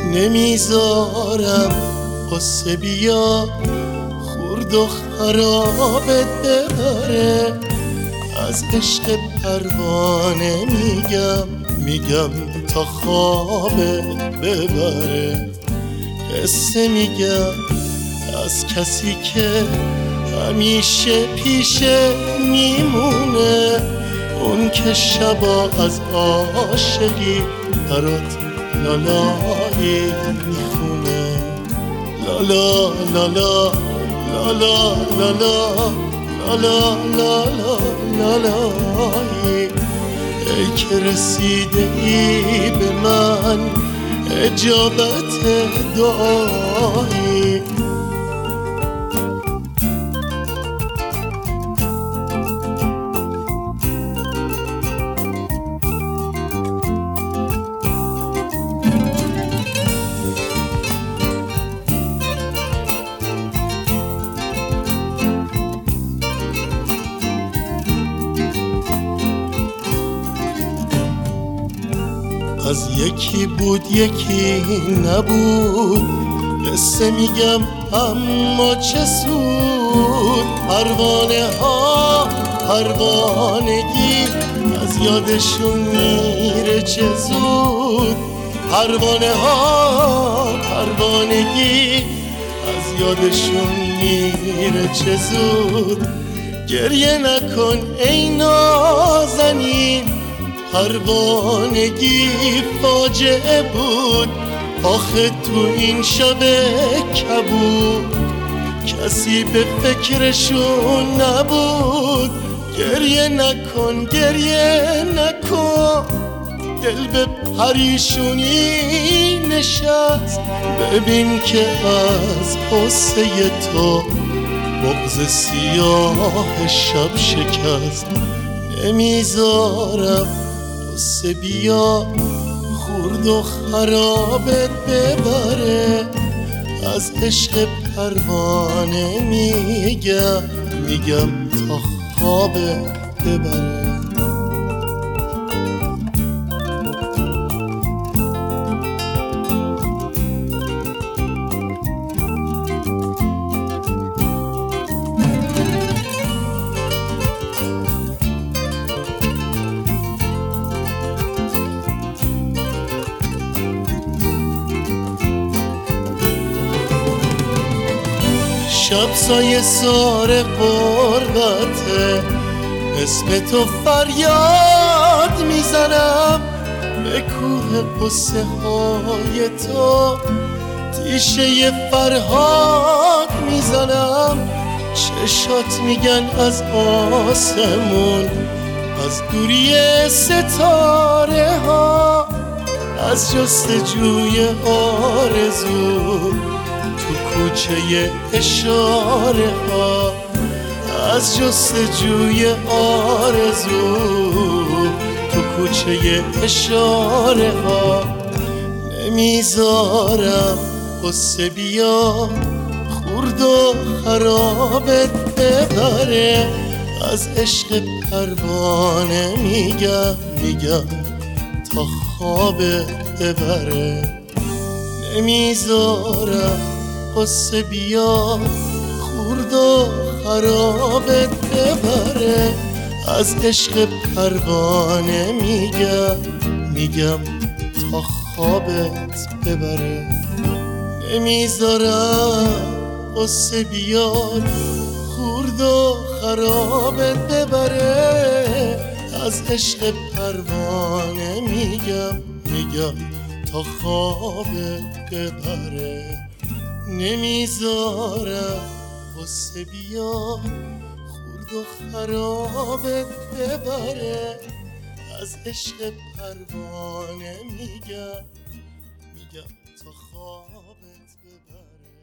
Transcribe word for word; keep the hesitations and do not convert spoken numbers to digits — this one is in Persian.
نمیذارم قصه بیا خورد و خرابت ببره، از عشق پروانه میگم میگم تا خوابت ببره. قصه میگم از کسی که همیشه پیشه میمونه، اون که شبا از عاشقی برات لالایی میخونه. لالا لالا لالا لالا لالا لالا لالایی، ای که رسیده ای به من اجابت دعایی. از یکی بود یکی نبود، قصه میگم اما چه سود. پروانه ها پروانگی از یادشون میره چه زود. پروانه ها پروانگی از یادشون میره چه زود. گریه نکن ای نازنین، پروانگی فاجعه بود. آخه تو این شب کبود کسی به فکرشون نبود. گریه نکن گریه نکن، دل به پریشونی نشست. ببین که از قصه تو بغض سیاه شب شکست. نمیذارم قصه بیا خورد و خرابت ببره، از عشق پروانه میگم میگم تا خوابت ببره. شب سایه سار قربته، اسم تو فریاد میزنم. به کوه قصه های تو تیشه فرهاد میزنم. چشات میگن از آسمون، از دوری ستاره ها، از جستجوی آرزو تو کوچه اشاره ها، از جستجوی آرزو تو کوچه اشاره ها. نمیذارم قصه بیا خورد و خرابت ببره، از عشق پروانه میگم میگم تا خوابت ببره. نمیذارم قصه بیا خورد و خرابت ببره، از عشق پروانه میگم میگم تا خوابت ببره. نمیذارم قصه بیاد خورد و خرابت ببره، از عشق پروانه میگم میگم تا خوابت ببره. نمیذارم قصه بیاد خورد و خرابت ببره، از عشق پروانه میگم میگم تا خوابت ببره.